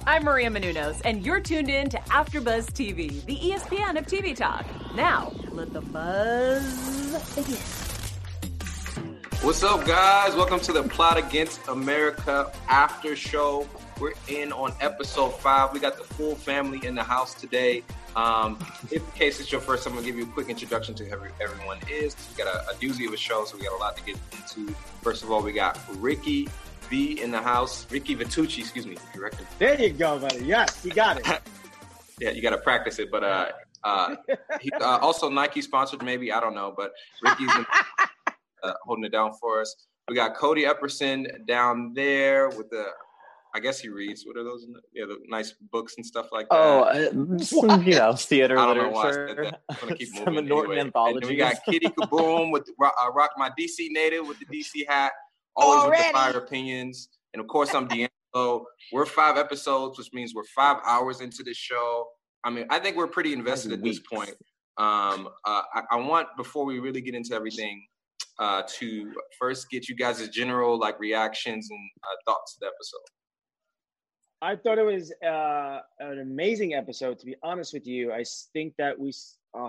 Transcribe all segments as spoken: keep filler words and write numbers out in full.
I'm Maria Menounos, and you're tuned in to AfterBuzz T V, the E S P N of T V talk. Now, let the buzz begin. What's up, guys? Welcome to the Plot Against America after show. We're in on episode five. We got the full family in the house today. Um, if in case it's your first time, I'm going to give you a quick introduction to who everyone is. We got a, a doozy of a show, so we got a lot to get into. First of all, we got Ricky V in the house. Ricky Vitucci, excuse me. Correct. There you go, buddy. Yes, you got it. Yeah, you got to practice it. But uh, uh, he, uh, also Nike sponsored, maybe. I don't know. But Ricky's in, uh, holding it down for us. We got Cody Epperson down there with the, I guess he reads. What are those? Yeah, the nice books and stuff like that. Oh, uh, some, you know, theater I don't know literature. Why I said that. I'm gonna keep Some moving Norton anyway. anthologies. And then we got Kitty Kaboom with uh, rock my D C native with the D C hat. Always Already. With the fire opinions. And of course, I'm D'Angelo. We're five episodes, which means we're five hours into the show. I mean, I think we're pretty invested at this point. Um, uh, I, I want, before we really get into everything, uh, to first get you guys' general like reactions and uh, thoughts to the episode. I thought it was uh, an amazing episode, to be honest with you. I think that we oh.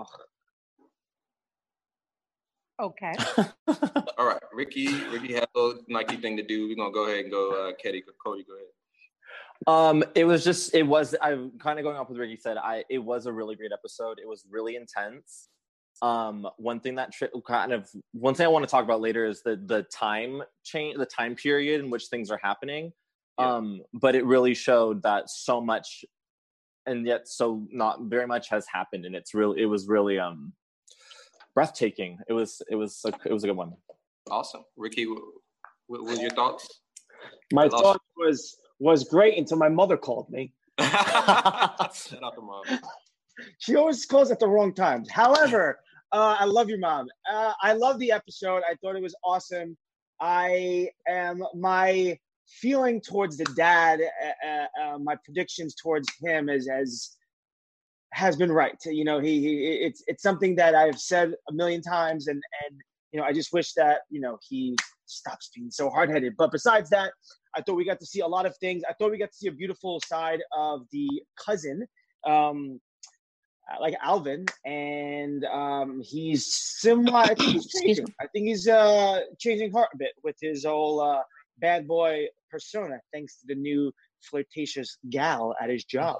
Okay. All right. Ricky, Ricky had a little Nike thing to do. We're going to go ahead and go, uh, Cody, Cody, go ahead. Um, it was just, it was, I'm kind of going off with what Ricky said. I, it was a really great episode. It was really intense. Um, one thing that tri- kind of, one thing I want to talk about later is the, the time change, the time period in which things are happening. Yeah. Um, but it really showed that so much and yet so not very much has happened. And it's really, it was really, um, breathtaking. It was, it was, a, it was a good one. Awesome. Ricky, what, what was your thoughts? My thought was, was great until my mother called me. Shout out to mom. She always calls at the wrong times. However, uh, I love your mom. Uh, I love the episode. I thought it was awesome. I am, my feeling towards the dad, uh, uh, my predictions towards him is as has been right. You know, he, he it's it's something that I've said a million times, and and you know, I just wish that, you know, he stops being so hard-headed. But besides that, I thought we got to see a lot of things. I thought we got to see a beautiful side of the cousin, um, like Alvin, and um, he's similar. I think he's changing. I think he's uh, changing heart a bit with his whole uh, bad boy persona, thanks to the new flirtatious gal at his job.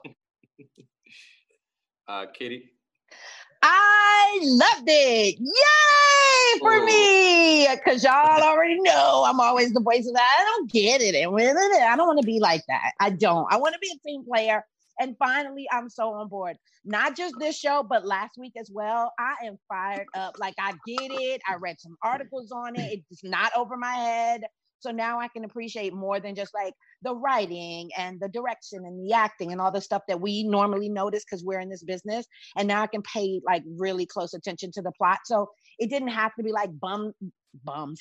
uh, Katie? I loved it. Yay for Ooh. me. Because y'all already know I'm always the voice of that. I don't get it. I don't want to be like that. I don't. I want to be a team player. And finally, I'm so on board. Not just this show, but last week as well. I am fired up. Like, I get it. I read some articles on it. It's not over my head. So now I can appreciate more than just like the writing and the direction and the acting and all the stuff that we normally notice because we're in this business. And now I can pay like really close attention to the plot. So it didn't have to be like bum bums,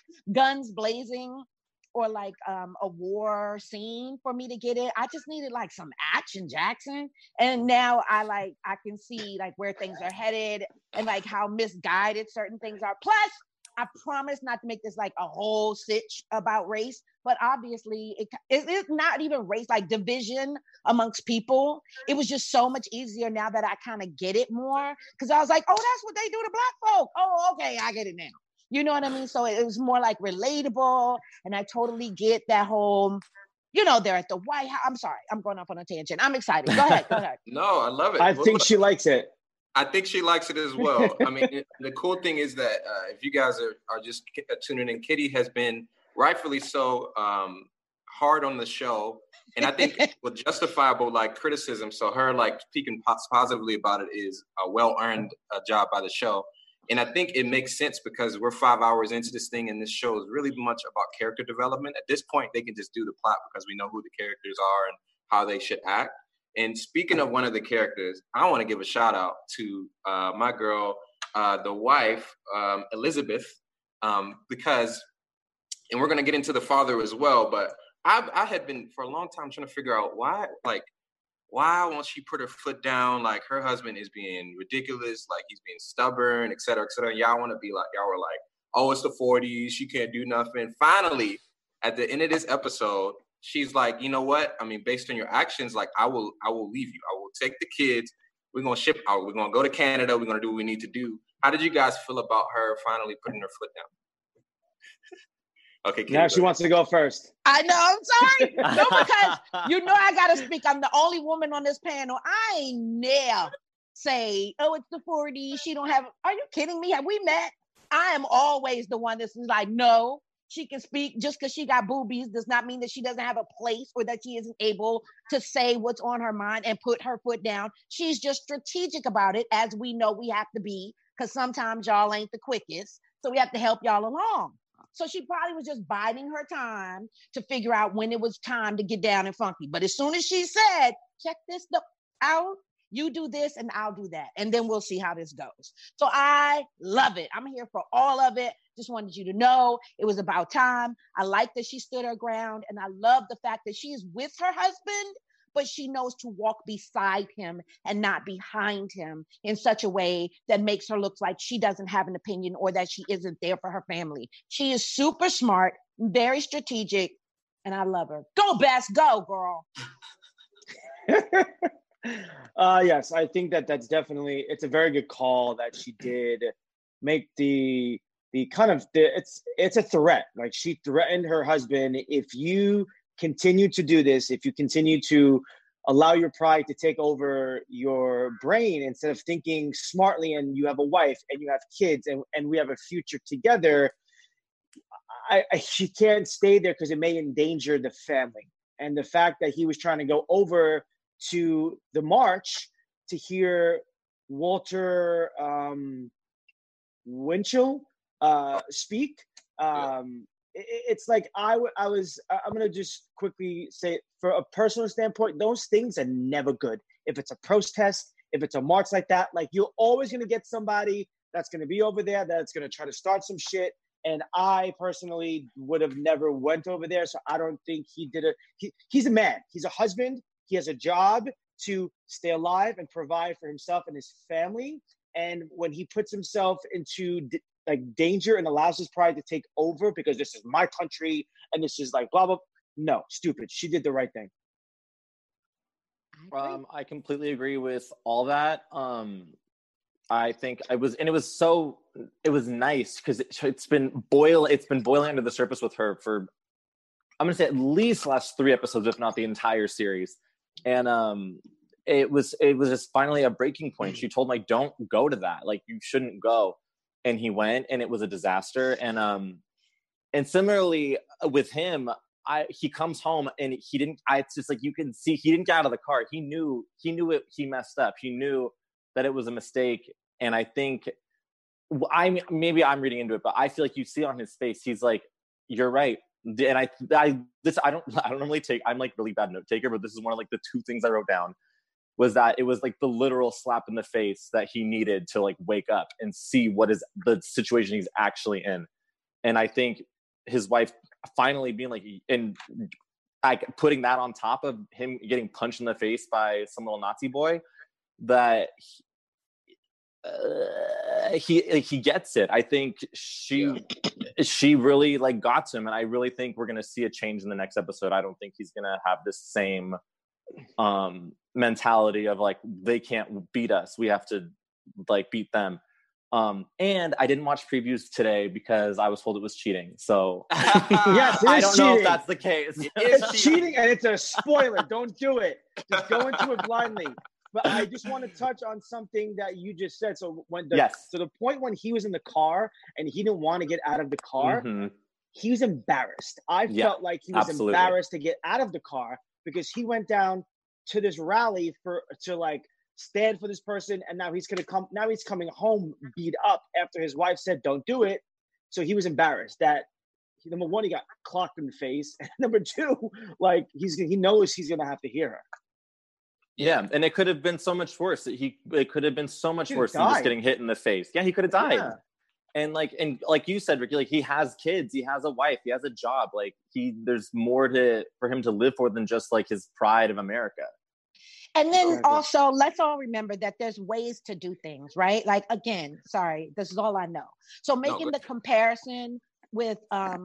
guns blazing or like um, a war scene for me to get it. I just needed like some action, Jackson. And now I like, I can see like where things are headed and like how misguided certain things are. Plus, I promise not to make this like a whole sitch about race, but obviously it, it, it's not even race, like division amongst people. It was just so much easier now that I kind of get it more. Cause I was like, oh, that's what they do to Black folk. Oh, okay, I get it now. You know what I mean? So it was more like relatable. And I totally get that whole, you know, they're at the White House. I'm sorry, I'm going off on a tangent. I'm excited. Go ahead, go ahead. No, I love it. I think she likes it. I think she likes it as well. I mean, it, the cool thing is that uh, if you guys are, are just tuning in, Kitty has been rightfully so um, hard on the show. And I think with justifiable like criticism. So her like speaking positively about it is a well-earned uh, job by the show. And I think it makes sense because we're five hours into this thing and this show is really much about character development. At this point, they can just do the plot because we know who the characters are and how they should act. And speaking of one of the characters, I want to give a shout out to uh, my girl, uh, the wife, um, Elizabeth, um, because, and we're going to get into the father as well, but I, I had been for a long time trying to figure out why, like, why won't she put her foot down? Like her husband is being ridiculous, like he's being stubborn, et cetera, et cetera. And y'all want to be like, y'all were like, oh, it's the forties, she can't do nothing. Finally, at the end of this episode, she's like, you know what? I mean, based on your actions, like I will, I will leave you. I will take the kids. We're gonna ship out. We're gonna go to Canada. We're gonna do what we need to do. How did you guys feel about her finally putting her foot down? Okay, Kitty, now she wants to go first. I know. I'm sorry. No, because you know I gotta speak. I'm the only woman on this panel. I ain't never say, "Oh, it's the forties. She don't have." Are you kidding me? Have we met? I am always the one that's like, no. She can speak. Just because she got boobies does not mean that she doesn't have a place or that she isn't able to say what's on her mind and put her foot down. She's just strategic about it, as we know we have to be, because sometimes y'all ain't the quickest. So we have to help y'all along. So she probably was just biding her time to figure out when it was time to get down and funky. But as soon as she said, check this out, you do this and I'll do that. And then we'll see how this goes. So I love it. I'm here for all of it. Just wanted you to know it was about time. I like that she stood her ground. And I love the fact that she is with her husband, but she knows to walk beside him and not behind him in such a way that makes her look like she doesn't have an opinion or that she isn't there for her family. She is super smart, very strategic, and I love her. Go, Bess, go, girl. uh, yes, I think that that's definitely, it's a very good call that she did make the, the kind of, the, it's, it's a threat. Like she threatened her husband, if you continue to do this, if you continue to allow your pride to take over your brain instead of thinking smartly, and you have a wife and you have kids and, and we have a future together, I, I, she can't stay there because it may endanger the family. And the fact that he was trying to go over to the march to hear Walter um, Winchell uh, speak, um, it's like I, w- I was, I'm going to just quickly say, for a personal standpoint, those things are never good. If it's a protest, if it's a march like that, like you're always going to get somebody that's going to be over there that's going to try to start some shit. And I personally would have never went over there. So I don't think he did it. He, he's a man. He's a husband. He has a job to stay alive and provide for himself and his family. And when he puts himself into d- like danger and allows his pride to take over because this is my country and this is like blah, blah. No, stupid. She did the right thing. Um, I completely agree with all that. Um, I think I was, and it was so, it was nice because it, it's been boil, it's been boiling under the surface with her for, I'm going to say at least the last three episodes, if not the entire series. And um, it was, it was just finally a breaking point. She told him, like, don't go to that. Like, you shouldn't go. And he went, and it was a disaster. And um, and similarly with him, I he comes home and he didn't. I it's just like you can see he didn't get out of the car. He knew he knew it. He messed up. He knew that it was a mistake. And I think I maybe I'm reading into it, but I feel like you see on his face. He's like, "You're right." And I I this I don't I don't normally take. I'm like really bad note taker, but this is one of like the two things I wrote down. Was that it was like the literal slap in the face that he needed to like wake up and see what is the situation he's actually in. And I think his wife finally being like, and like putting that on top of him getting punched in the face by some little Nazi boy, that he, uh, he, he gets it. I think she, yeah. she really like got to him. And I really think we're going to see a change in the next episode. I don't think he's going to have this same, um mentality of like they can't beat us, we have to like beat them. Um and I didn't watch previews today because I was told it was cheating, so yes, I don't cheating. know if that's the case. It it's cheating. cheating and it's a spoiler. Don't do it. Just go into it blindly. But I just want to touch on something that you just said. So when the yes. so the point when he was in the car and he didn't want to get out of the car, mm-hmm. he was embarrassed. I yeah, felt like he was absolutely. embarrassed to get out of the car because he went down to this rally for to like stand for this person, and now he's gonna come. Now he's coming home beat up after his wife said don't do it. So he was embarrassed that number one he got clocked in the face, and number two, like he's he knows he's gonna have to hear her. Yeah, and it could have been so much worse. He it could have been so much worse than just getting hit in the face. Yeah, he could have died. Yeah. And like and like you said, Ricky, like he has kids, he has a wife, he has a job. Like he, there's more to for him to live for than just like his pride of America. And then also, let's all remember that there's ways to do things, right? Like again, sorry, this is all I know. So making no, the comparison with um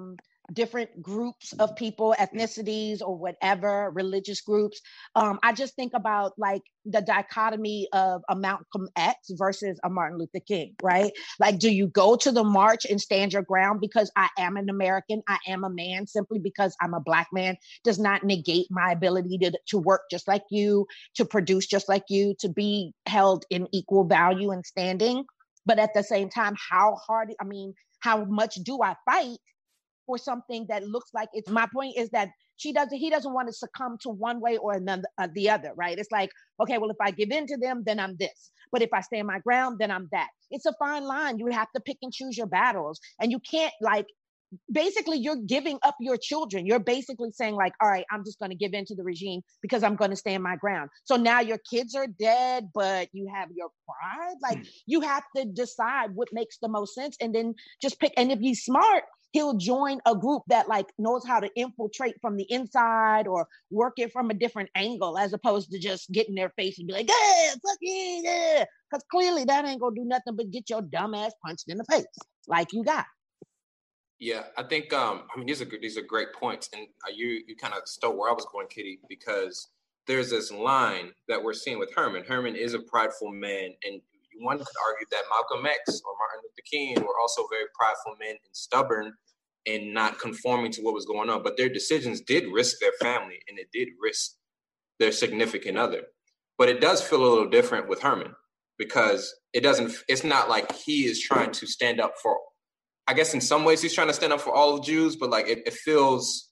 different groups of people, ethnicities or whatever, religious groups. Um, I just think about like the dichotomy of a Malcolm X versus a Martin Luther King, right? Like, do you go to the march and stand your ground because I am an American, I am a man, simply because I'm a Black man does not negate my ability to, to work just like you, to produce just like you, to be held in equal value and standing. But at the same time, how hard, I mean, how much do I fight for something that looks like it's, my point is that she doesn't, he doesn't want to succumb to one way or another, uh, the other, right? It's like, okay, well, if I give in to them, then I'm this. But if I stand my ground, then I'm that. It's a fine line. You have to pick and choose your battles. And you can't like, basically you're giving up your children. You're basically saying like, all right, I'm just going to give in to the regime because I'm going to stand my ground. So now your kids are dead, but you have your pride. Like you have to decide what makes the most sense and then just pick. And if he's smart, he'll join a group that like knows how to infiltrate from the inside or work it from a different angle, as opposed to just get in their face and be like, yeah, fuck yeah, yeah. Because clearly that ain't gonna do nothing but get your dumb ass punched in the face like you got. Yeah, I think, um, I mean, these are these are great points. And you you kind of stole where I was going, Kitty, because there's this line that we're seeing with Herman. Herman is a prideful man, and one could argue that Malcolm X or Martin Luther King were also very prideful men and stubborn and not conforming to what was going on. But their decisions did risk their family, and it did risk their significant other. But it does feel a little different with Herman because it doesn't, it's not like he is trying to stand up for, I guess in some ways he's trying to stand up for all of Jews, but like it, it feels,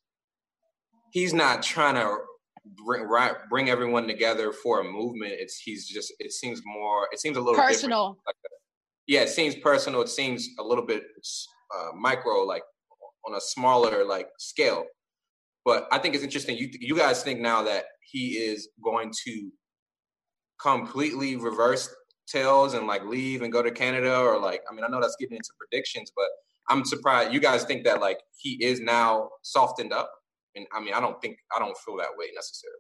he's not trying to bring right, bring everyone together for a movement. It's, he's just, it seems more, it seems a little personal. Like yeah, it seems personal. It seems a little bit uh, micro, like on a smaller like scale. But I think it's interesting. You you guys think now that he is going to completely reverse tails and like leave and go to Canada, or like, I mean, I know that's getting into predictions, but I'm surprised. You guys think that like he is now softened up? And I mean, I don't think, I don't feel that way necessarily.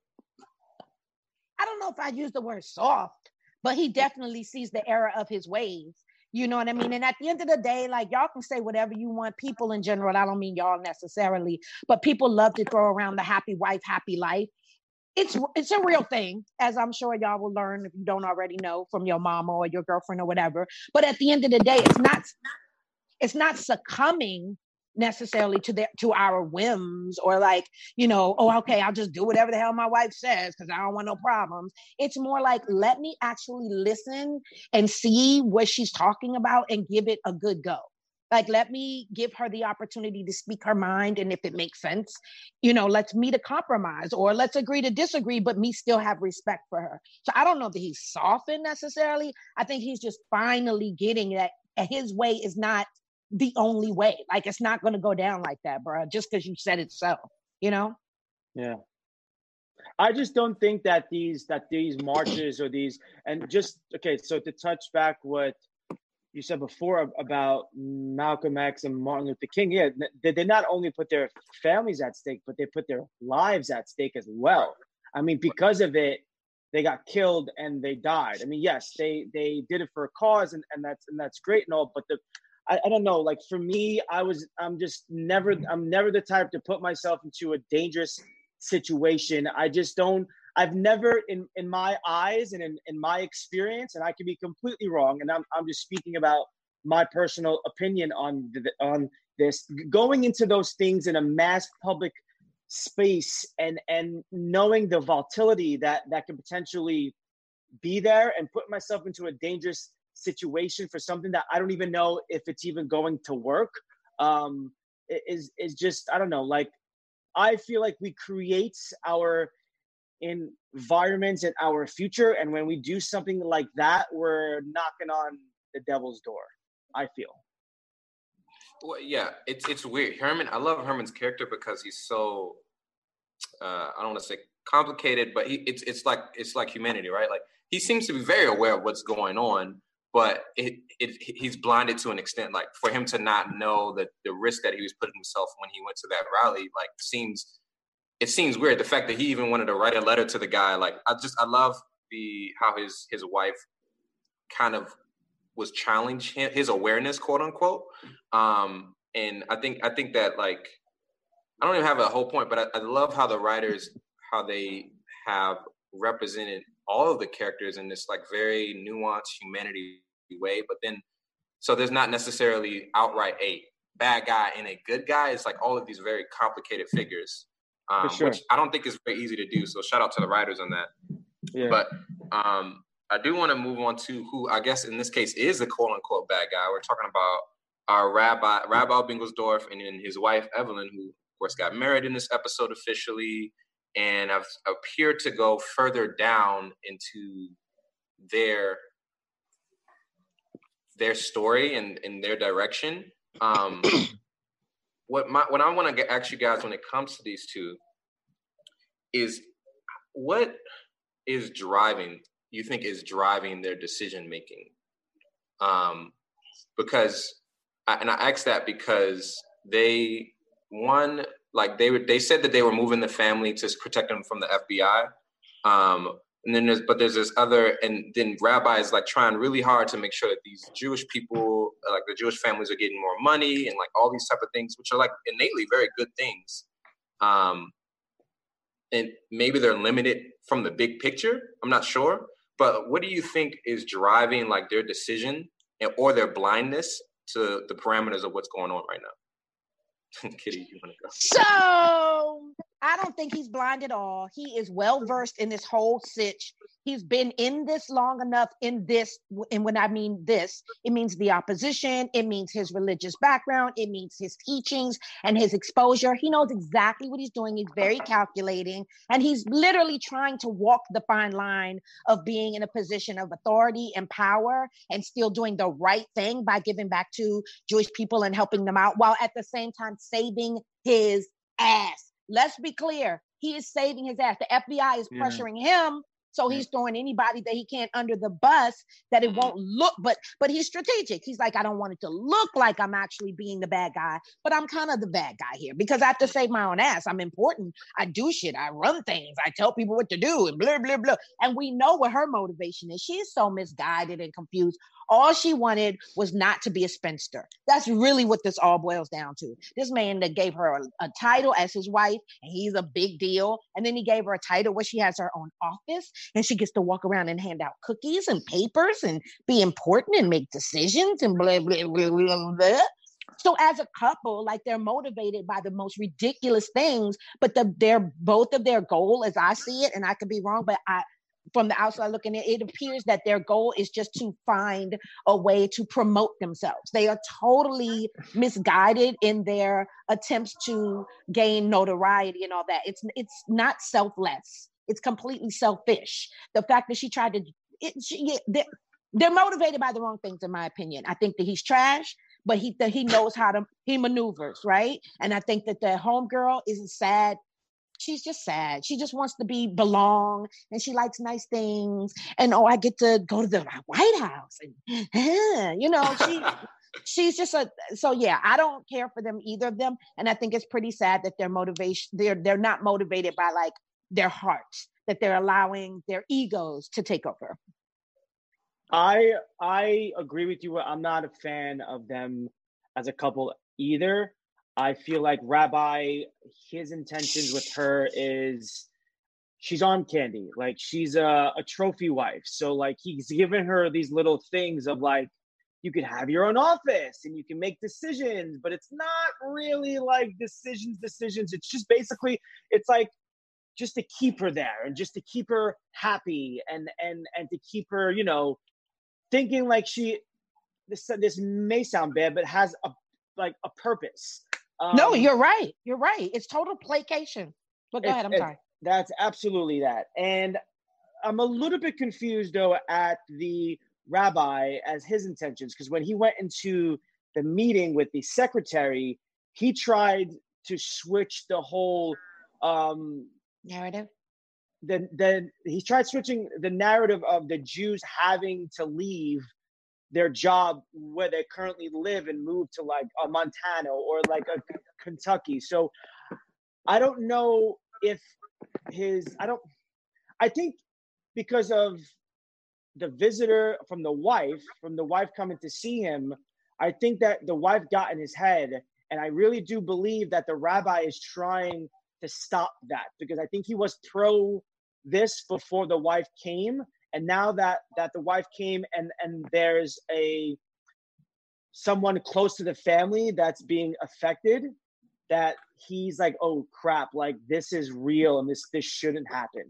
I don't know if I use the word soft, but he definitely sees the error of his ways. You know what I mean? And at the end of the day, like y'all can say whatever you want. People in general, I don't mean y'all necessarily, but people love to throw around the happy wife, happy life. It's it's a real thing, as I'm sure y'all will learn if you don't already know from your mama or your girlfriend or whatever. But at the end of the day, it's not it's not succumbing necessarily to their to our whims or like, you know, oh, okay, I'll just do whatever the hell my wife says because I don't want no problems. It's more like, let me actually listen and see what she's talking about and give it a good go. Like, let me give her the opportunity to speak her mind. And if it makes sense, you know, let's meet a compromise or let's agree to disagree, but me still have respect for her. So I don't know that he's softened necessarily. I think he's just finally getting that his way is not the only way. Like, it's not going to go down like that, bro, just because you said it so, you know? Yeah. I just don't think that these, that these marches or these, and just, okay, so to touch back what you said before about Malcolm X and Martin Luther King, yeah, they, they not only put their families at stake, but they put their lives at stake as well. I mean, because of it, they got killed and they died. I mean, yes, they, they did it for a cause, and, and that's, and that's great and all, but the, I, I don't know, like for me, I was, I'm just never, I'm never the type to put myself into a dangerous situation. I just don't, I've never in, in my eyes and in, in my experience, and I could be completely wrong, and I'm, I'm just speaking about my personal opinion on, the, on this, going into those things in a mass public space and, and knowing the volatility that, that could potentially be there and put myself into a dangerous situation for something that I don't even know if it's even going to work, um, is, is just, I don't know, like, I feel like we create our environments and our future. And when we do something like that, we're knocking on the devil's door, I feel. Well, yeah, it's it's weird. Herman, I love Herman's character because he's so, uh, I don't want to say complicated, but he, it's it's like it's like humanity, right? Like, he seems to be very aware of what's going on, but it, it he's blinded to an extent. Like, for him to not know that the risk that he was putting himself when he went to that rally, like, seems it seems weird. The fact that he even wanted to write a letter to the guy, like, I just I love the how his his wife kind of was challenged his awareness, quote unquote. Um, and I think I think that like I don't even have a whole point, but I, I love how the writers, how they have represented all of the characters in this like very nuanced humanity way. But then, so there's not necessarily outright a bad guy and a good guy. It's like all of these very complicated figures, um, sure. which I don't think is very easy to do. So shout out to the writers on that. Yeah. But um, I do want to move on to who I guess in this case is the quote unquote bad guy. We're talking about our Rabbi, Rabbi Bingelsdorf, and then his wife, Evelyn, who of course got married in this episode officially, and have appeared to go further down into their their story and, and their direction. Um, what my what I want to ask you guys when it comes to these two is what is driving you think is driving their decision making? Um, because and I asked that because they one like they were they said that they were moving the family to protect them from the F B I. Um, and then there's but there's this other and then Rabbi is like trying really hard to make sure that these Jewish people, like the Jewish families, are getting more money and like all these type of things, which are like innately very good things. Um, and maybe they're limited from the big picture. I'm not sure, but what do you think is driving like their decision and, or their blindness to the parameters of what's going on right now? Kitty, you want to go? So I don't think he's blind at all. He is well versed in this whole sitch. He's been in this long enough in this. And when I mean this, it means the opposition. It means his religious background. It means his teachings and his exposure. He knows exactly what he's doing. He's very calculating. And he's literally trying to walk the fine line of being in a position of authority and power and still doing the right thing by giving back to Jewish people and helping them out, while at the same time saving his ass. Let's be clear. He is saving his ass. The F B I is Yeah. pressuring him. So he's throwing anybody that he can under the bus that it won't look, but but he's strategic. He's like, I don't want it to look like I'm actually being the bad guy, but I'm kind of the bad guy here because I have to save my own ass. I'm important. I do shit. I run things. I tell people what to do and blah, blah, blah. And we know what her motivation is. She's so misguided and confused. All she wanted was not to be a spinster. That's really what this all boils down to. This man that gave her a, a title as his wife, and he's a big deal. And then he gave her a title where she has her own office and she gets to walk around and hand out cookies and papers and be important and make decisions and blah, blah, blah, blah, blah. So as a couple, like they're motivated by the most ridiculous things, but the, they're both of their goal, as I see it, and I could be wrong, but I, from the outside looking in, it appears that their goal is just to find a way to promote themselves. They are totally misguided in their attempts to gain notoriety and all that. It's it's not selfless. It's completely selfish. The fact that she tried to, it, she, they're, they're motivated by the wrong things, in my opinion. I think that he's trash, but he that he knows how to, he maneuvers, right? And I think that the homegirl is sad. She's just sad. She just wants to be belong, and she likes nice things. And oh, I get to go to the White House, and uh, you know, she she's just a. So yeah, I don't care for them, either of them, and I think it's pretty sad that their motivation they're they're not motivated by like their hearts, that they're allowing their egos to take over. I I agree with you. I'm not a fan of them as a couple either. I feel like Rabbi, his intentions with her is she's on candy. Like she's a, a trophy wife. So like he's given her these little things of like, you can have your own office and you can make decisions, but it's not really like decisions, decisions. It's just basically, it's like just to keep her there and just to keep her happy and, and, and to keep her, you know, thinking like she, this, this may sound bad, but has a, like a purpose. Um, no, you're right. You're right. It's total placation. But go it, ahead. I'm it, sorry. That's absolutely that. And I'm a little bit confused, though, at the rabbi as his intentions, because when he went into the meeting with the secretary, he tried to switch the whole um, narrative. The, the, he tried switching the narrative of the Jews having to leave their job where they currently live and move to like a Montana or like a Kentucky. So I don't know if his, I don't, I think because of the visitor from the wife, from the wife coming to see him, I think that the wife got in his head And I really do believe that the rabbi is trying to stop that, because I think he was pro this before the wife came. And now that, that the wife came and, and there's a someone close to the family that's being affected, that he's like, oh crap, like this is real and this this shouldn't happen.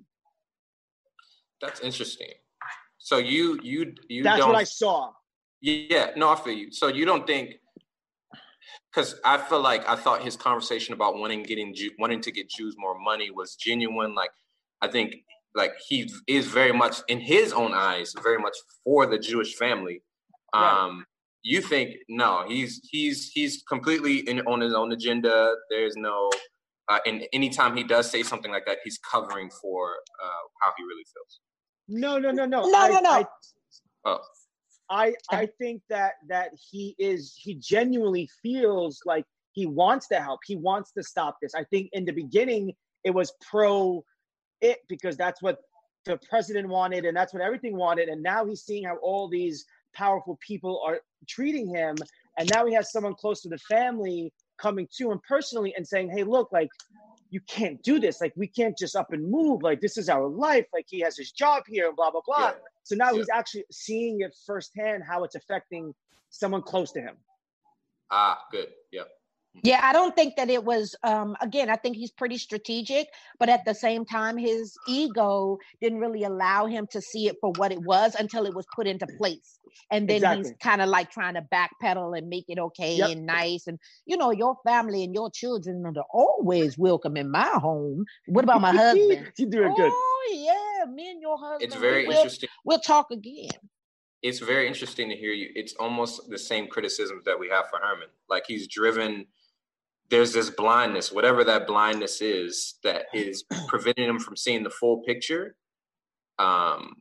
That's interesting. So you you you That's don't, what I saw. Yeah, no, I feel you. So you don't think, because I feel like I thought his conversation about wanting getting Jew, wanting to get Jews more money was genuine. Like I think like he is very much in his own eyes very much for the Jewish family. Um, right. You think no, he's he's he's completely in, on his own agenda. There's no, uh, and anytime he does say something like that, he's covering for uh, how he really feels. No, no, no, no, no, I, no, no. I, oh. I I think that that he is he genuinely feels like he wants to help. He wants to stop this. I think in the beginning it was pro it because that's what the president wanted and that's what everything wanted. And now he's seeing how all these powerful people are treating him, and now he has someone close to the family coming to him personally and saying, hey, look, like you can't do this, like we can't just up and move, like this is our life, like he has his job here and blah blah blah. Yeah. So now yeah. he's actually seeing it firsthand how it's affecting someone close to him. Ah, good. Yeah. Yeah, I don't think that it was, um, again, I think he's pretty strategic, but at the same time, his ego didn't really allow him to see it for what it was until it was put into place. And then exactly. he's kind of like trying to backpedal and make it okay yep. and nice. And, you know, your family and your children are always welcome in my home. What about my husband? You're doing oh, good. Oh, yeah, me and your husband. It's very we'll, interesting. We'll talk again. It's very interesting to hear you. It's almost the same criticisms that we have for Herman. Like he's driven... There's this blindness, whatever that blindness is, that is preventing him from seeing the full picture. Um,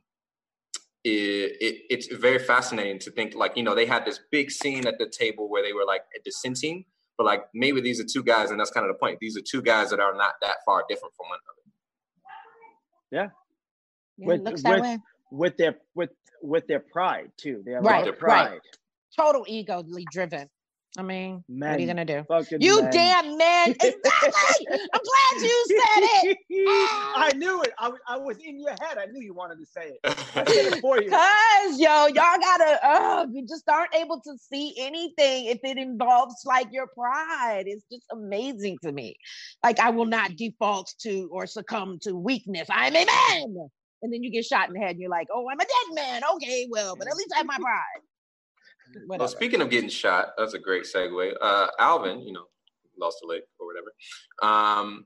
it, it, it's very fascinating to think, like, you know, they had this big scene at the table where they were like dissenting, but like maybe these are two guys, and that's kind of the point. These are two guys that are not that far different from one another. Yeah, yeah with looks that with, way. with their with with their pride too. They have right, their pride. Right. Total ego-ly driven. I mean, men, what are you gonna do? You men. Damn man! Exactly. I'm glad you said it. I knew it. I was, I was in your head. I knew you wanted to say it. I said it for you. Cause yo, y'all gotta. Uh, you just aren't able to see anything if it involves like your pride. It's just amazing to me. Like I will not default to or succumb to weakness. I'm a man. And then you get shot in the head, and you're like, oh, I'm a dead man. Okay, well, but at least I have my pride. Whatever. Well, speaking of getting shot, that's a great segue. Uh, Alvin, you know, lost a leg or whatever. Um,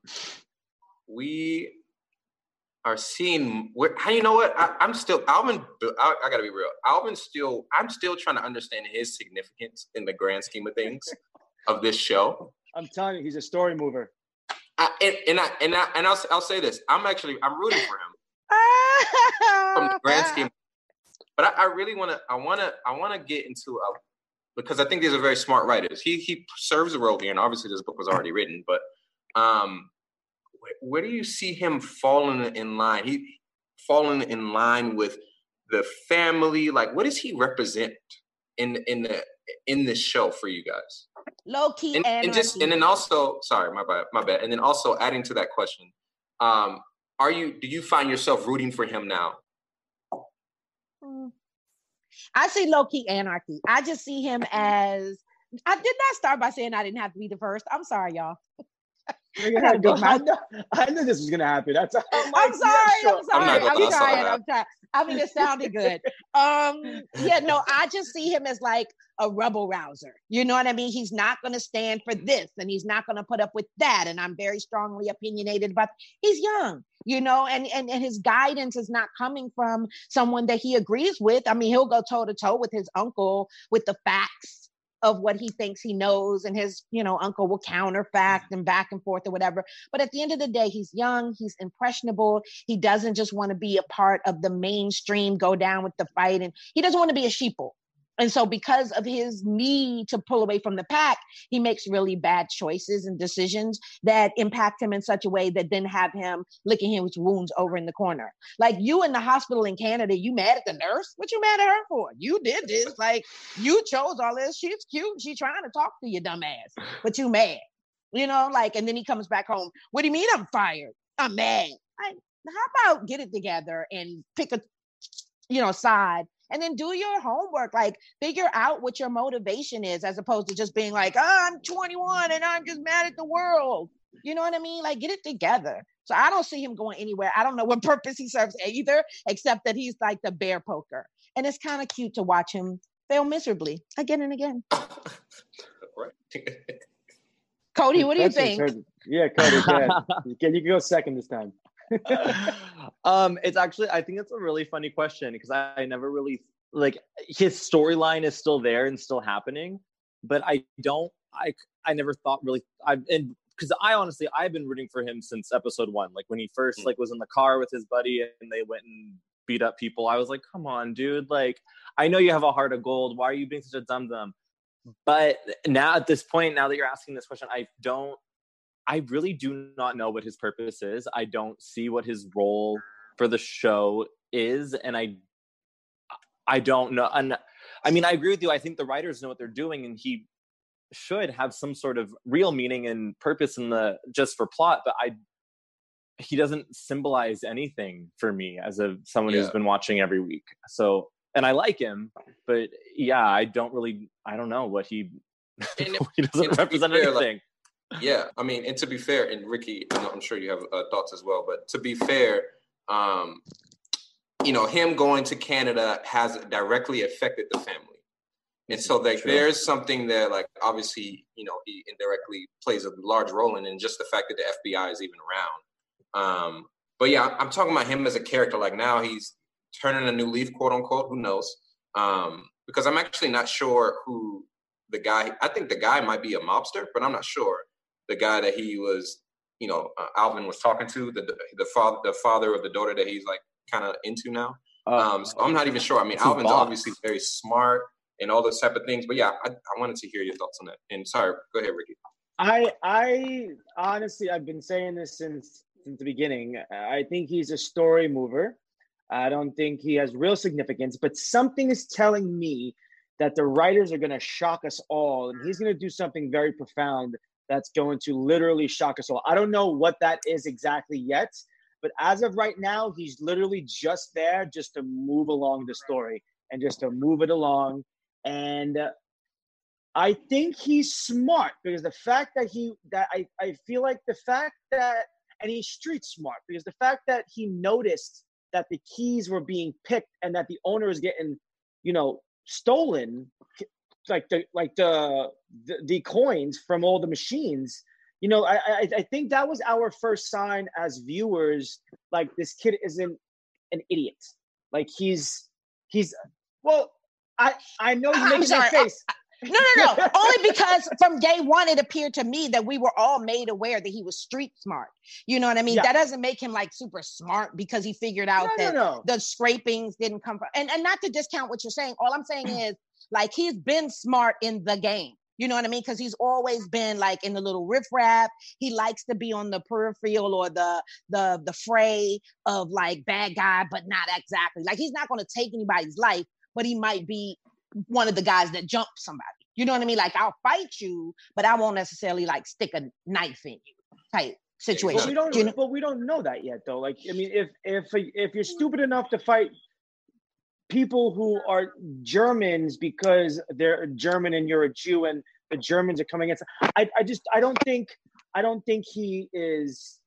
we are seeing. How you know what? I, I'm still Alvin. I, I got to be real. Alvin still. I'm still trying to understand his significance in the grand scheme of things of this show. I'm telling you, he's a story mover. I, and, and I and I and I'll I'll say this. I'm actually I'm rooting for him from the grand scheme. But I, I really want to, I want to, I want to get into a, because I think these are very smart writers. He he serves a role here, and obviously this book was already written. But um, where, where do you see him falling in line? He falling in line with the family. Like, what does he represent in in the in this show for you guys? Low key and, and just and then also, sorry, my bad, my bad. And then also adding to that question, um, are you? Do you find yourself rooting for him now? I see low-key anarchy. I just see him as, I did not start by saying I didn't have to be the first. I'm sorry, y'all. I, go, I, knew, I knew this was going to happen. That's, I'm, I'm, like, sorry, yeah, sure. I'm sorry. I'm, I'm trying. I'm I'm trying. I mean, it sounded good. Um, yeah, no, I just see him as like a rebel rouser. You know what I mean? He's not going to stand for this, and he's not going to put up with that. And I'm very strongly opinionated about, he's young, you know, and, and, and his guidance is not coming from someone that he agrees with. I mean, he'll go toe to toe with his uncle with the facts of what he thinks he knows, and his, you know, uncle will counter fact and back and forth or whatever. But at the end of the day, he's young, he's impressionable. He doesn't just want to be a part of the mainstream, go down with the fight. And he doesn't want to be a sheeple. And so because of his need to pull away from the pack, he makes really bad choices and decisions that impact him in such a way that then have him licking his wounds over in the corner. Like you in the hospital in Canada, you mad at the nurse? What you mad at her for? You did this. Like you chose all this. She's cute. She's trying to talk to you, dumbass. But you mad. You know, like, and then he comes back home. What do you mean I'm fired? I'm mad. Like, how about get it together and pick a, you know, side and then do your homework. Like figure out what your motivation is as opposed to just being like, oh, I'm twenty-one and I'm just mad at the world. You know what I mean? Like get it together. So I don't see him going anywhere. I don't know what purpose he serves either, except that he's like the bear poker. And it's kind of cute to watch him fail miserably again and again. Cody, what do you think? Yeah, Cody, yeah. you, can, you can go second this time. um, it's actually, I think it's a really funny question because I, I never really, like, his storyline is still there and still happening, but I don't, I, I never thought really, I've, and because I honestly, I've been rooting for him since episode one. Like when he first, like, was in the car with his buddy and they went and beat up people, I was like, come on, dude. Like, I know you have a heart of gold. Why are you being such a dum-dum? But now at this point, now that you're asking this question, I don't, I really do not know what his purpose is. I don't see what his role for the show is. And I, I don't know. And I mean, I agree with you. I think the writers know what they're doing and he should have some sort of real meaning and purpose in the, just for plot. But I, he doesn't symbolize anything for me as a, someone yeah. who's been watching every week. So, and I like him, but yeah, I don't really, I don't know what he, and he doesn't represent fair, anything. Like, yeah, I mean, and to be fair, and Ricky, I'm sure you have uh, thoughts as well, but to be fair, um, you know, him going to Canada has directly affected the family. And so like, there's something there, like, obviously, you know, he indirectly plays a large role in, and just the fact that the F B I is even around. Um, but yeah, I'm talking about him as a character. Like now he's turning a new leaf, quote unquote, who knows? Um, because I'm actually not sure who the guy, I think the guy might be a mobster, but I'm not sure. The guy that he was, you know, uh, Alvin was talking to, the the father, the father of the daughter that he's like kind of into now. Uh, um, so I'm not even sure. I mean, Alvin's boss. Obviously very smart and all those type of things. But yeah, I, I wanted to hear your thoughts on that. And sorry, go ahead, Ricky. I I honestly, I've been saying this since since the beginning. I think he's a story mover. I don't think he has real significance, but something is telling me that the writers are going to shock us all, and he's going to do something very profound that's going to literally shock us all. I don't know what that is exactly yet, but as of right now, he's literally just there just to move along the story and just to move it along. And uh, I think he's smart because the fact that he, that I, I feel like the fact that, and he's street smart because the fact that he noticed that the keys were being picked and that the owner is getting, you know, stolen, like the like the, the the coins from all the machines. You know, I, I I think that was our first sign as viewers. Like this kid isn't an idiot. Like he's he's well. I I know you're making that face. I, I, no, no, no. Only because from day one, it appeared to me that we were all made aware that he was street smart. You know what I mean? Yeah. That doesn't make him like super smart because he figured out no, that no, no. the scrapings didn't come from. And, and not to discount what you're saying. All I'm saying is like he's been smart in the game. You know what I mean? Because he's always been like in the little riffraff. He likes to be on the peripheral or the the the fray of like bad guy, but not exactly. Like he's not going to take anybody's life, but he might be one of the guys that jump somebody. You know what I mean? Like I'll fight you, but I won't necessarily like stick a knife in you type situation. But we don't. You know? But we don't know that yet, though. Like I mean, if if if you're stupid enough to fight people who are Germans because they're German and you're a Jew and the Germans are coming against, I I just I don't think I don't think he is.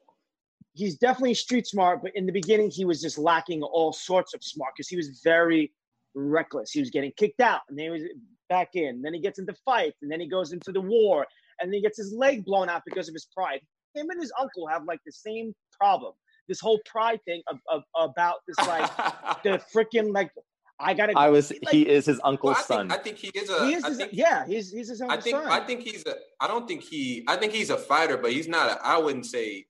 He's definitely street smart, but in the beginning he was just lacking all sorts of smart because he was very reckless. He was getting kicked out and then he was back in. And then he gets into fights and then he goes into the war and then he gets his leg blown out because of his pride. Him and his uncle have like the same problem. This whole pride thing of, of, about this like the freaking like I gotta. I was. Like, he is his uncle's well, I son. think, I think he is a. He is I his, think, yeah, he's he's his uncle's I think. son. I think he's a. I don't think he. I think he's a fighter, but he's not. A, I wouldn't say.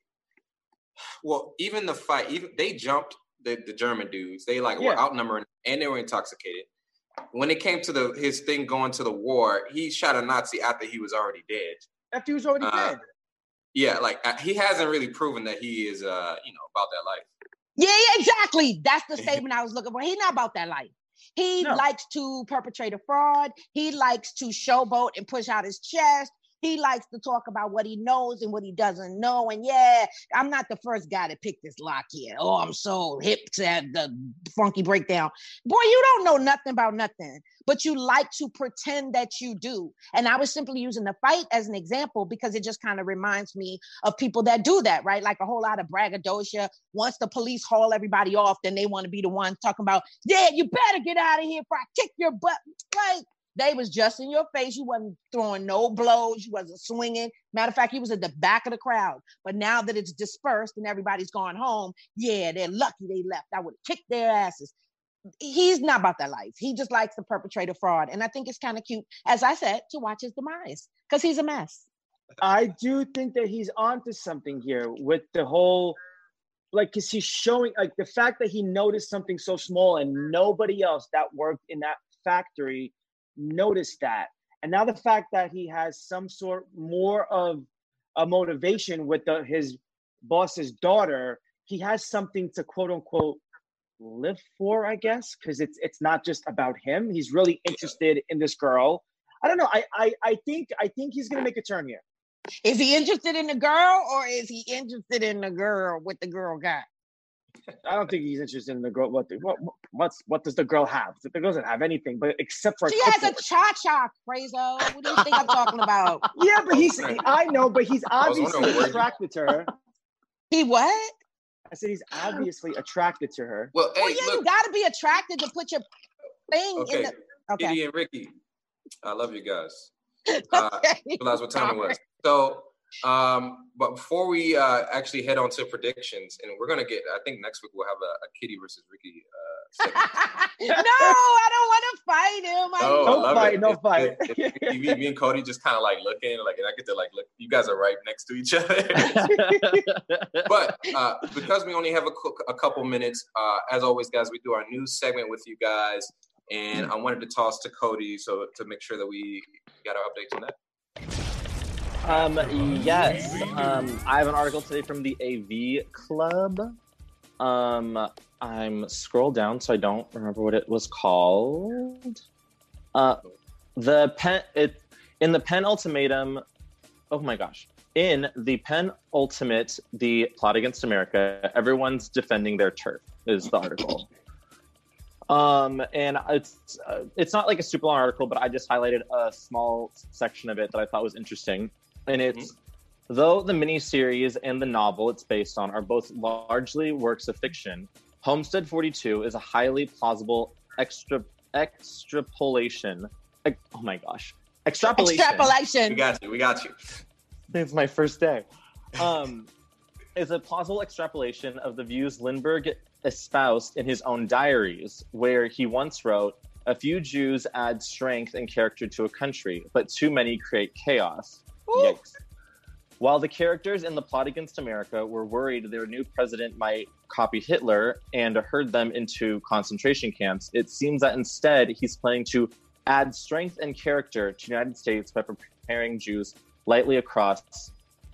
Well, even the fight, even they jumped the, the German dudes. They like yeah. were outnumbered and they were intoxicated. when it came to the his thing going to the war, he shot a Nazi after he was already dead. After he was already Uh, dead. Yeah, like uh, he hasn't really proven that he is, uh, you know, about that life. Yeah, yeah, exactly. That's the statement I was looking for. He's not about that life. He No. likes to perpetrate a fraud. He likes to showboat and push out his chest. He likes to talk about what he knows and what he doesn't know. And yeah, I'm not the first guy to pick this lock here. Oh, I'm so hip to have the funky breakdown. Boy, you don't know nothing about nothing, but you like to pretend that you do. And I was simply using the fight as an example because it just kind of reminds me of people that do that, right? Like a whole lot of braggadocio. Once the police haul everybody off, then they want to be the ones talking about, yeah, you better get out of here before I kick your butt. Like, they was just in your face. You wasn't throwing no blows. You wasn't swinging. Matter of fact, he was at the back of the crowd. But now that it's dispersed and everybody's gone home, yeah, they're lucky they left. I would kick their asses. He's not about that life. He just likes to perpetrate a fraud. And I think it's kind of cute, as I said, to watch his demise because he's a mess. I do think that he's onto something here with the whole, like, because he's showing, like, the fact that he noticed something so small and nobody else that worked in that factory noticed that. And now the fact that he has some sort more of a motivation with the, his boss's daughter, he has something to quote unquote live for, I guess, because it's it's not just about him. He's really interested in this girl. I don't know. I I, I think I think he's gonna make a turn here. Is he interested in the girl or is he interested in the girl with the girl got? I don't think he's interested in the girl. What the, what what's what does the girl have? The girl doesn't have anything, but except for She has a cha-cha, Frazo. What do you think I'm talking about? Yeah, but he's I know, but he's I was obviously wondering where you- attracted to her. He what? I said he's obviously attracted to her. Well, hey, Well, yeah, look, you got to be attracted to put your thing okay, in the. Okay. Kitty and Ricky, I love you guys. Uh, Okay. realize what time it was. So, um, but before we uh, actually head on to predictions, and we're gonna get, I think next week we'll have a, a Kitty versus Ricky. Uh, segment. No, I don't want to fight him. I Oh, I No love fight, it. no It's- fight. it's- it's- me, me and Cody just kind of like looking, like, and I get to like look. You guys are right next to each other. But uh, because we only have a, cou- a couple minutes, uh, as always, guys, we do our news segment with you guys, and I wanted to toss to Cody so to make sure that we got our updates on that. Um, yes. Um, I have an article today from the A V Club. Um, I'm scrolled down, so I don't remember what it was called. Uh, the pen it in the pen ultimatum. Oh my gosh! In the pen ultimate, the plot against America. Everyone's defending their turf. Is the article. Um, and it's uh, it's not like a super long article, but I just highlighted a small section of it that I thought was interesting. And it's, mm-hmm. though the miniseries and the novel it's based on are both largely works of fiction, Homestead forty-two is a highly plausible extra extrapolation. Ex, oh my gosh, extrapolation. Extrapolation. We got you. We got you. It's my first day. Um, is a plausible extrapolation of the views Lindbergh espoused in his own diaries, where he once wrote, "A few Jews add strength and character to a country, but too many create chaos." Yikes. While the characters in the plot against America were worried their new president might copy Hitler and herd them into concentration camps, it seems that instead he's planning to add strength and character to the United States by preparing Jews lightly across,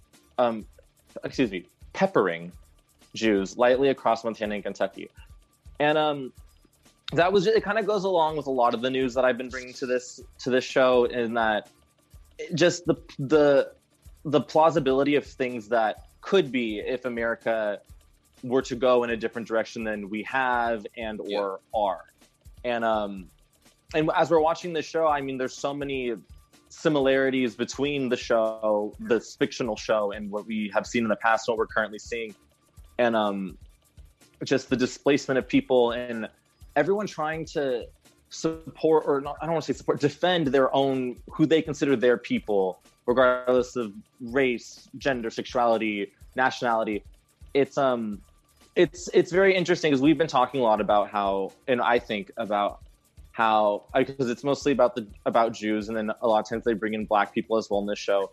um, excuse me, peppering Jews lightly across Montana and Kentucky. And um, that was, it kind of goes along with a lot of the news that I've been bringing to this to this show, in that just the the the plausibility of things that could be if America were to go in a different direction than we have and or yeah. are. And um and as we're watching this show, I mean, there's so many similarities between the show, this fictional show, and what we have seen in the past and what we're currently seeing. And um just the displacement of people and everyone trying to support, or not, I don't want to say support, defend their own, who they consider their people, regardless of race, gender, sexuality, nationality. It's um, it's it's very interesting because we've been talking a lot about how, and I think about how, because it's mostly about the about Jews, and then a lot of times they bring in Black people as well in this show.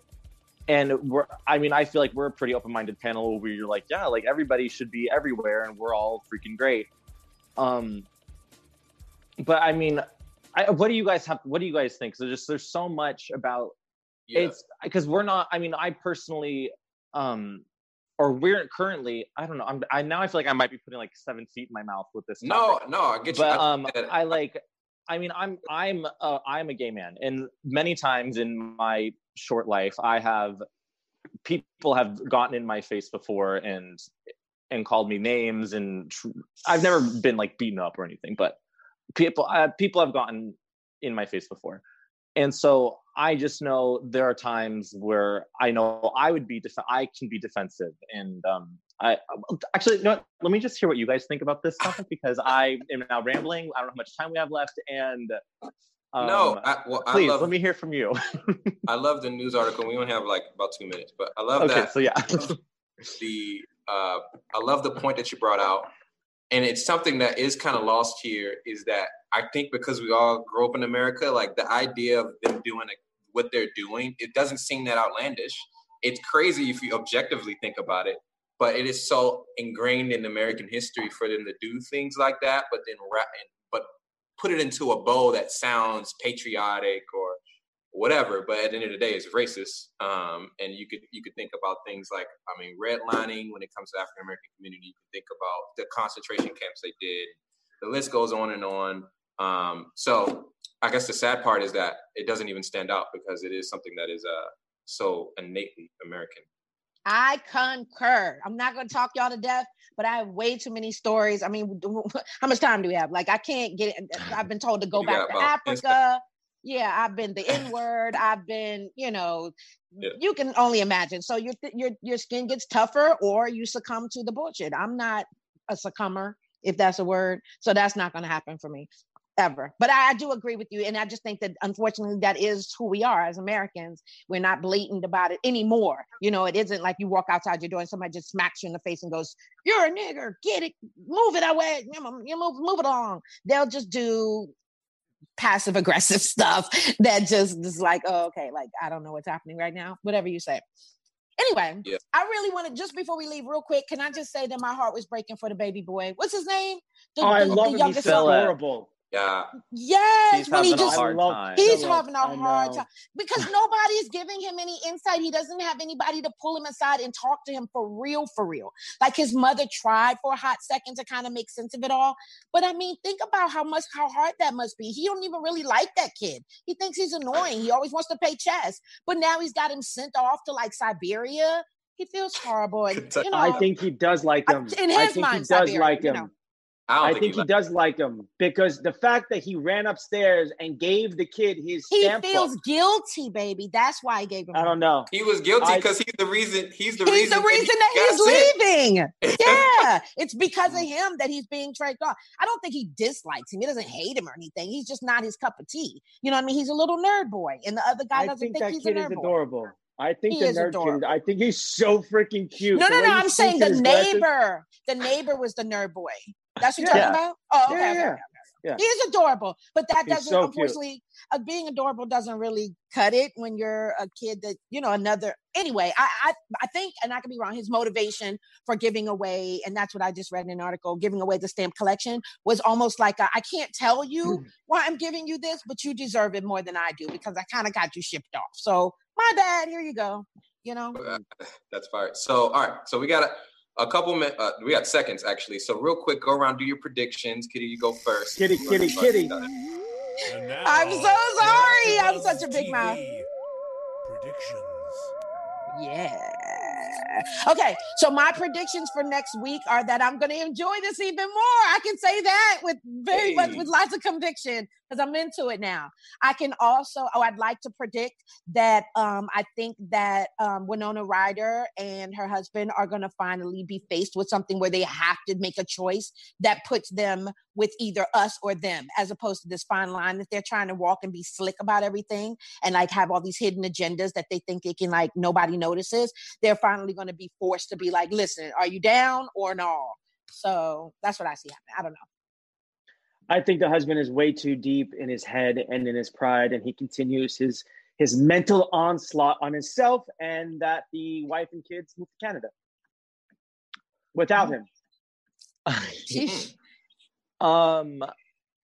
And we're, I mean, I feel like we're a pretty open-minded panel where you're like, yeah, like everybody should be everywhere, and we're all freaking great. Um. But I mean, I, what do you guys have? What do you guys think? So just there's so much about yeah. it's because we're not. I mean, I personally, um, or we're currently. I don't know. I'm. I now I feel like I might be putting like seven feet in my mouth with this. Topic. No, no, I get you. But um, I like. I mean, I'm I'm uh, I'm a gay man, and many times in my short life, I have people have gotten in my face before and and called me names, and tr- I've never been like beaten up or anything, but. People, uh, people have gotten in my face before, and so I just know there are times where I know I would be, def- I can be defensive, and um, I actually, you know what? Let me just hear what you guys think about this topic because I am now rambling. I don't know how much time we have left, and um, no, I, well, please I love, let me hear from you. I love the news article. We only have like about two minutes, but I love okay, that. So yeah, the uh, I love the point that you brought out. And it's something that is kind of lost here is that I think because we all grew up in America, like the idea of them doing like, what they're doing, it doesn't seem that outlandish. It's crazy if you objectively think about it, but it is so ingrained in American history for them to do things like that, but then wrap in, but put it into a bow that sounds patriotic or whatever, but at the end of the day, it's racist. Um, and you could you could think about things like, I mean, redlining when it comes to African American community. You could think about the concentration camps they did. The list goes on and on. Um, so I guess the sad part is that it doesn't even stand out because it is something that is uh, so innately American. I concur. I'm not going to talk y'all to death, but I have way too many stories. I mean, how much time do we have? Like, I can't get it. I've been told to go you back to Africa. Yeah, I've been the N-word. I've been, you know, yeah. You can only imagine. So your your your skin gets tougher, or you succumb to the bullshit. I'm not a succumber, if that's a word. So that's not going to happen for me ever. But I, I do agree with you, and I just think that unfortunately that is who we are as Americans. We're not blatant about it anymore. You know, it isn't like you walk outside your door and somebody just smacks you in the face and goes, "You're a nigger. Get it, move it away. You move move it along." They'll just do passive aggressive stuff that just is like, oh, okay, like I don't know what's happening right now, whatever you say. Anyway, yeah. I really want to, just before we leave real quick, can I just say that my heart was breaking for the baby boy. What's his name? The, oh, I the, love the him. He's so adorable. Yeah. Yes, he's when having he just a hard time. he's having a hard time because nobody's giving him any insight. He doesn't have anybody to pull him aside and talk to him for real, for real. Like his mother tried for a hot second to kind of make sense of it all. But I mean, think about how much how hard that must be. He don't even really like that kid. He thinks he's annoying. He always wants to play chess. But now he's got him sent off to like Siberia. He feels horrible. And, you know, I think he does like him. In his I think mind, he does Siberia, like him. You know. I, don't I think, think he, he does like him because the fact that he ran upstairs and gave the kid his he stamp feels book, guilty, baby. That's why he gave him. I don't know. He was guilty because he's the reason. He's the he's reason. the reason that, he that he's leaving. Yeah, it's because of Mm. him that he's being dragged off. I don't think he dislikes him. He doesn't hate him or anything. He's just not his cup of tea. You know what I mean? He's a little nerd boy, and the other guy I doesn't think think that he's kid a is nerd boy. adorable. I think He the is nerd adorable. kid. I think he's so freaking cute. No, The no, way no. he I'm speaks saying in the his glasses- neighbor. The neighbor was the nerd boy. That's what Yeah. you're talking about? Oh, okay. Yeah, okay, yeah. okay. Yeah. He is adorable, but that He's doesn't, so unfortunately, uh, being adorable doesn't really cut it when you're a kid that, you know, another, anyway, I, I I think, and I could be wrong, his motivation for giving away, and that's what I just read in an article, giving away the stamp collection was almost like, a, I can't tell you why I'm giving you this, but you deserve it more than I do because I kind of got you shipped off. So my bad, here you go, you know? That's fire. So, all right, so we got a, a couple minutes, uh, we got seconds actually. So real quick, go around, do your predictions. Kitty, you go first. Kitty, kitty, kitty. I'm so sorry. I'm such a big mouth. Predictions. Yeah. Okay, so my predictions for next week are that I'm going to enjoy this even more. I can say that with very Hey. much, with lots of conviction because I'm into it now. I can also, oh, I'd like to predict that um, I think that um, Winona Ryder and her husband are going to finally be faced with something where they have to make a choice that puts them with either us or them, as opposed to this fine line that they're trying to walk and be slick about everything and like have all these hidden agendas that they think they can, like, nobody notices. They're finally going to be forced to be like, listen, are you down or no? So that's what I see happening. I don't know. I think the husband is way too deep in his head and in his pride, and he continues his his mental onslaught on himself, and that the wife and kids move to Canada without him. Sheesh. um,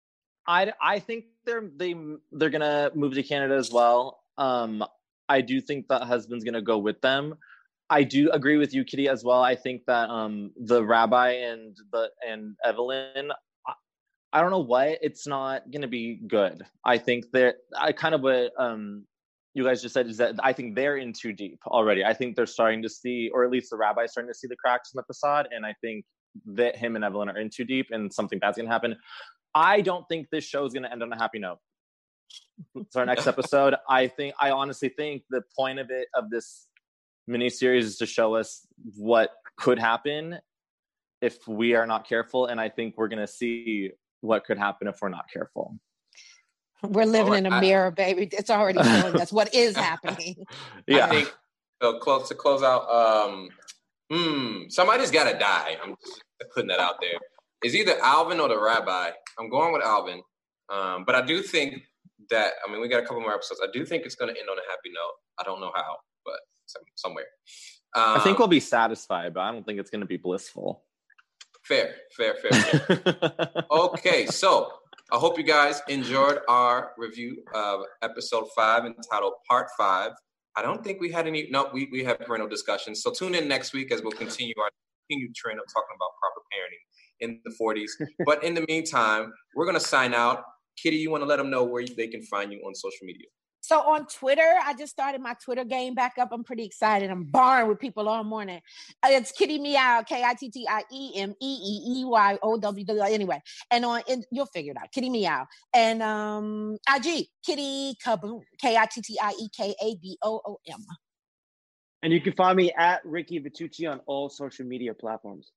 I, I think they're they they're gonna move to Canada as well. Um, I do think that husband's gonna go with them. I do agree with you, Kitty, as well. I think that um the rabbi and the and Evelyn, I, I don't know what, it's not gonna be good. I think they're I kind of what um you guys just said is that I think they're in too deep already. I think they're starting to see, or at least the rabbi's starting to see the cracks in the facade, and I think that him and Evelyn are in too deep, and something bad's gonna happen. I don't think this show is going to end on a happy note. It's our next episode. I think, I honestly think the point of it, of this miniseries, is to show us what could happen if we are not careful. And I think we're going to see what could happen if we're not careful. We're living right. in a mirror, baby. It's already showing us what is happening. Yeah. I think so close to close out. Um, hmm, somebody's got to die. I'm just putting that out there. It's either Alvin or the rabbi. I'm going with Alvin. Um, but I do think that, I mean, we got a couple more episodes. I do think it's going to end on a happy note. I don't know how, but some, somewhere. Um, I think we'll be satisfied, but I don't think it's going to be blissful. Fair, fair, fair, fair. Okay, so I hope you guys enjoyed our review of episode five entitled Part Five. I don't think we had any, no, we, we have parental discussions. So tune in next week as we'll continue our continued trend of talking about proper parenting in the forties. But in the meantime, we're going to sign out. Kitty, you want to let them know where they can find you on social media? So on Twitter, I just started my Twitter game back up. I'm pretty excited. I'm barring with people all morning. Uh, It's Kitty Meow, K I T T I E M E E E Y O W W. Anyway, and on in, you'll figure it out. Kitty Meow. And um, I G, Kitty Kaboom, K I T T I E K A B O O M. And you can find me at Ricky Vitucci on all social media platforms.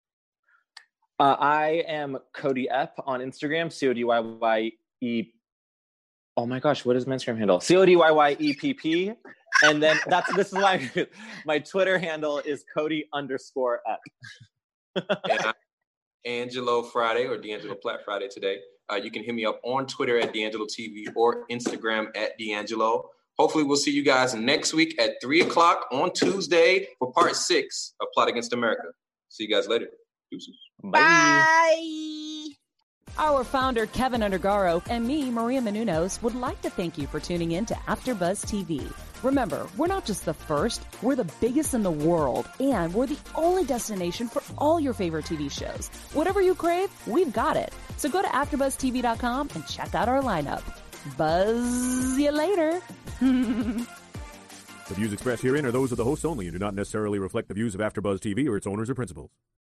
Uh, I am Cody Epp on Instagram, C O D Y Y E. Oh my gosh, what is my Instagram handle? C O D Y Y E P P. And then that's this is my my Twitter handle is Cody underscore Epp. And I'm Angelo Friday or D'Angelo Platt Friday today. Uh, you can hit me up on Twitter at D'Angelo T V or Instagram at D'Angelo. Hopefully we'll see you guys next week at three o'clock on Tuesday for part six of Plot Against America. See you guys later. Deuces. Bye. Bye. Our founder, Kevin Undergaro, and me, Maria Menounos, would like to thank you for tuning in to AfterBuzz T V. Remember, we're not just the first, we're the biggest in the world, and we're the only destination for all your favorite T V shows. Whatever you crave, we've got it. So go to after buzz T V dot com and check out our lineup. Buzz you later. The views expressed herein are those of the hosts only and do not necessarily reflect the views of AfterBuzz T V or its owners or principals.